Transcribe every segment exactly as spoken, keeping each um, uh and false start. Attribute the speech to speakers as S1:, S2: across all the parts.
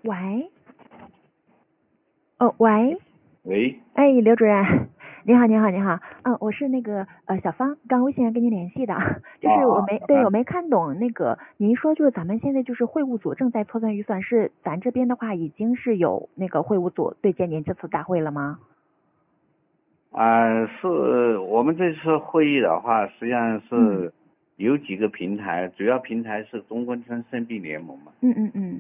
S1: 喂，哦，喂，
S2: 喂，
S1: 哎，刘主任，你好，你好，你好，嗯，我是那个呃小芳，刚微信上跟您联系的，就是我没、
S2: 啊啊，
S1: 对我没看懂那个您说就是咱们现在就是会务组正在测算预算，是咱这边的话已经是有那个会务组对接您这次大会了吗？
S2: 啊，是我们这次会议的话，实际上
S1: 嗯
S2: 是有几个平台，主要平台是中关村生币联盟嘛。
S1: 嗯嗯嗯，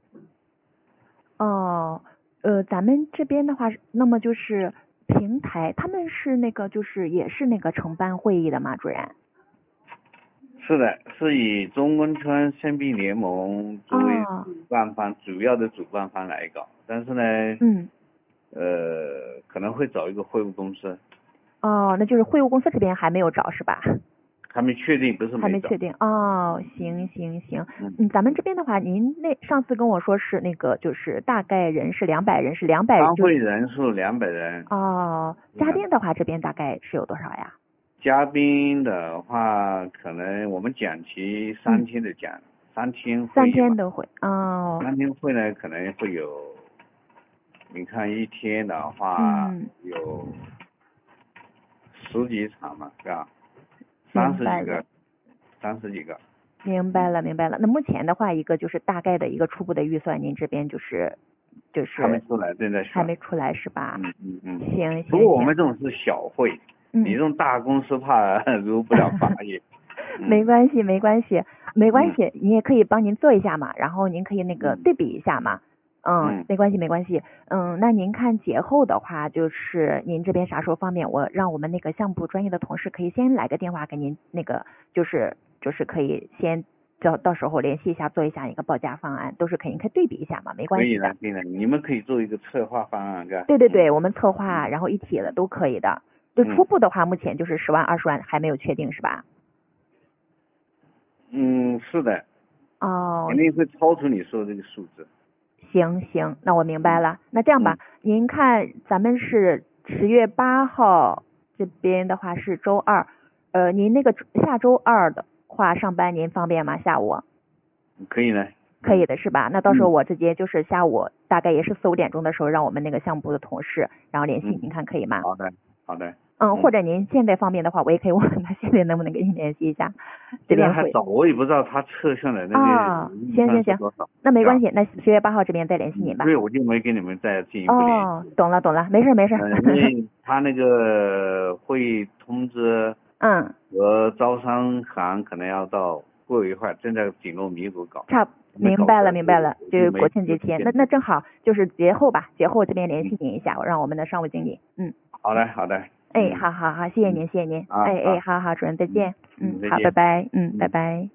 S1: 哦，呃，咱们这边的话，那么就是平台，他们是那个就是也是那个承办会议的吗，主任？
S2: 是的，是以中关村生币联盟作为
S1: 哦，
S2: 主办方，主要的主办方来搞，但是呢，
S1: 嗯，
S2: 呃，可能会找一个会务公司，
S1: 哦，那就是会务公司这边还没有找是吧？
S2: 还没确定，不是没找。
S1: 还没确定哦，行行行，
S2: 嗯，
S1: 嗯，咱们这边的话，您那上次跟我说是那个就是大概人是两百人，是两百就
S2: 参会人数两百人。
S1: 哦，嘉宾的话这边大概是有多少呀？
S2: 嘉宾的话，可能我们讲期三天的讲，三天会
S1: 三
S2: 议嘛，
S1: 天都会哦，
S2: 三天会呢可能会有，你看一天的话
S1: 嗯，
S2: 有十几场嘛，是吧？三
S1: 明白了。
S2: 十几个，三十几个。
S1: 明白了，明白了。那目前的话，一个就是大概的一个初步的预算，您这边就是就是
S2: 还没出来，正在选。
S1: 还没出来是吧？
S2: 嗯嗯嗯。
S1: 行
S2: 不过我
S1: 行行，
S2: 们这种是小会，
S1: 嗯，
S2: 你这种大公司怕入不了法眼。
S1: 没关系，没关系，没关
S2: 嗯
S1: 系，你也可以帮您做一下嘛，然后您可以那个
S2: 嗯
S1: 对比一下嘛。嗯，
S2: 嗯。
S1: 没关系，没关系。嗯，那您看节后的话，就是您这边啥时候方便？我让我们那个项目部专业的同事可以先来个电话给您，那个就是就是可以先到到时候联系一下，做一下一个报价方案，都是可以，你可以对比一下嘛，没关系的。
S2: 可以的，可以的，你们可以做一个策划方案，是吧？
S1: 对对对，我们策划然后一体的都可以的。就初
S2: 嗯
S1: 步的话，目前就是十万、二十万还没有确定是吧？
S2: 嗯，是的，
S1: 哦，
S2: 肯定会超出你说的这个数字。
S1: 行行，那我明白了。那这样吧，
S2: 嗯，
S1: 您看咱们是十月八号这边的话是周二，呃，您那个下周二的话上班您方便吗？下午
S2: 可以的。
S1: 可以的是吧？那到时候
S2: 嗯
S1: 我直接就是下午大概也是四五点钟的时候，让我们那个项目部的同事然后联系
S2: 嗯，
S1: 您看可以吗？
S2: 好的好的。
S1: 嗯，
S2: 嗯，
S1: 或者您现在方便的话，我也可以问问他现在能不能跟您联系一下，这边会
S2: 现在还早，我也不知道他测算的那个
S1: 啊，
S2: 预
S1: 行行行，
S2: 算是多少，是吧？
S1: 那没关系，那十月八号这边再联系您吧。
S2: 所以我就没跟你们再进一步联
S1: 哦，
S2: 系。
S1: 懂了懂了，没事没事。
S2: 嗯，因为他那个会通知
S1: 嗯，
S2: 和招商行可能要到过一会儿，正在紧锣密鼓搞，
S1: 差明白了明白了，就是国庆节前，那那正好就是节后吧，节后这边联系您一下，我让我们的商务经理。嗯，
S2: 好的好的。
S1: 哎，
S2: 嗯
S1: 好好好，谢谢您谢谢您。
S2: 啊
S1: 哎哎，
S2: 好
S1: 好好，主任再见。嗯，好，
S2: 嗯再见
S1: 拜拜。嗯，
S2: 嗯
S1: 拜拜。